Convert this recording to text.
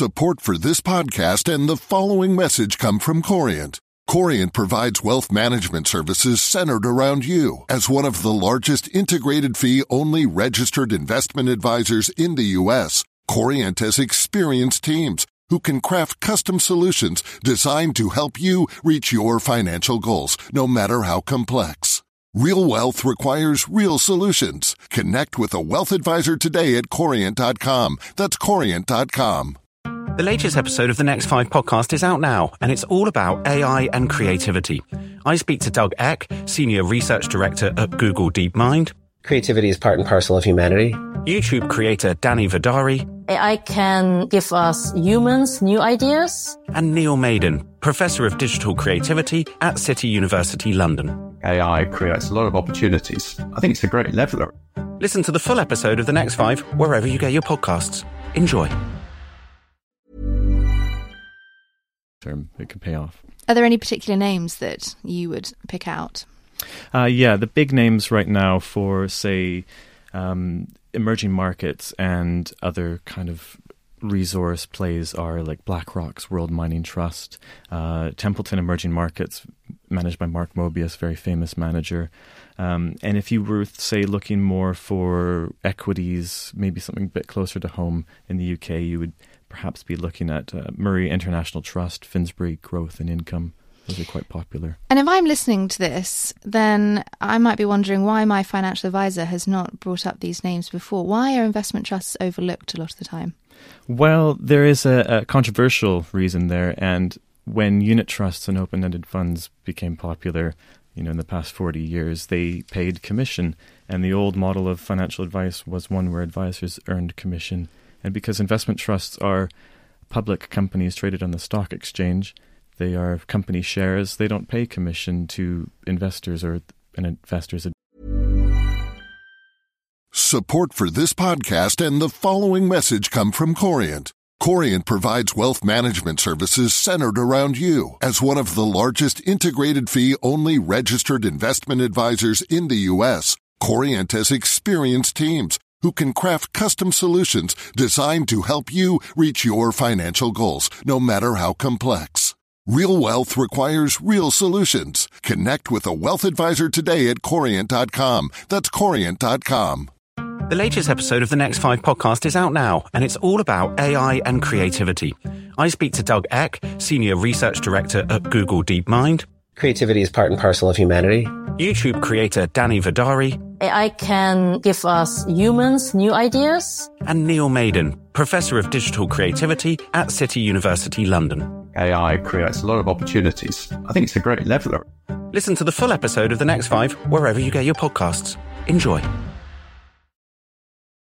Support for this podcast and the following message come from Corient. Corient provides wealth management services centered around you. As one of the largest integrated fee-only registered investment advisors in the U.S., Corient has experienced teams who can craft custom solutions designed to help you reach your financial goals, no matter how complex. Real wealth requires real solutions. Connect with a wealth advisor today at Corient.com. That's Corient.com. The latest episode of the Next 5 podcast is out now, and it's all about AI and creativity. I speak to Doug Eck, Senior Research Director at Google DeepMind. Creativity is part and parcel of humanity. YouTube creator Danny Vidari. AI can give us humans new ideas. And Neil Maiden, Professor of Digital Creativity at City University London. AI creates a lot of opportunities. I think it's a great leveler. Listen to the full episode of The Next 5 wherever you get your podcasts. Enjoy. It could pay off. Are there any particular names that you would pick out? Yeah, the big names right now for, say, emerging markets and other kind of resource plays are like BlackRock's World Mining Trust, Templeton Emerging Markets, managed by Mark Mobius, very famous manager. And if you were, say, looking more for equities, maybe something a bit closer to home in the UK, you would perhaps be looking at Murray International Trust, Finsbury Growth and Income. Those are quite popular. And if I'm listening to this, then I might be wondering why my financial advisor has not brought up these names before. Why are investment trusts overlooked a lot of the time? Well, there is a controversial reason there. And when unit trusts and open-ended funds became popular, in the past 40 years, they paid commission. And the old model of financial advice was one where advisors earned commission. And because investment trusts are public companies traded on the stock exchange, they are company shares, they don't pay commission to investors or an investor's. Support for this podcast and the following message come from Corient. Corient provides wealth management services centered around you. As one of the largest integrated fee-only registered investment advisors in the U.S., Corient has experienced teams who can craft custom solutions designed to help you reach your financial goals, no matter how complex. Real wealth requires real solutions. Connect with a wealth advisor today at Corient.com. That's Corient.com. The latest episode of the Next 5 podcast is out now, and it's all about AI and creativity. I speak to Doug Eck, Senior Research Director at Google DeepMind. Creativity is part and parcel of humanity. YouTube creator Danny Vidari. AI can give us humans new ideas. And Neil Maiden, Professor of Digital Creativity at City University London. AI creates a lot of opportunities. I think it's a great leveler. Listen to the full episode of The Next 5 wherever you get your podcasts. Enjoy.